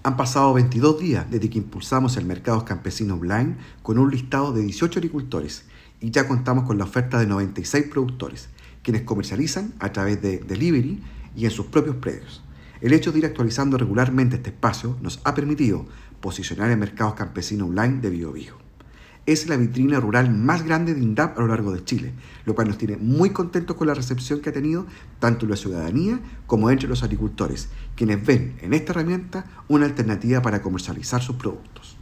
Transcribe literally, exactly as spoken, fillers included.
Han pasado veintidós días desde que impulsamos el mercado campesino online con un listado de dieciocho agricultores y ya contamos con la oferta de noventa y seis productores, quienes comercializan a través de delivery y en sus propios predios. El hecho de ir actualizando regularmente este espacio nos ha permitido posicionar el mercado campesino online de Biobío. Es la vitrina rural más grande de INDAP a lo largo de Chile, lo cual nos tiene muy contentos con la recepción que ha tenido tanto en la ciudadanía como entre los agricultores, quienes ven en esta herramienta una alternativa para comercializar sus productos.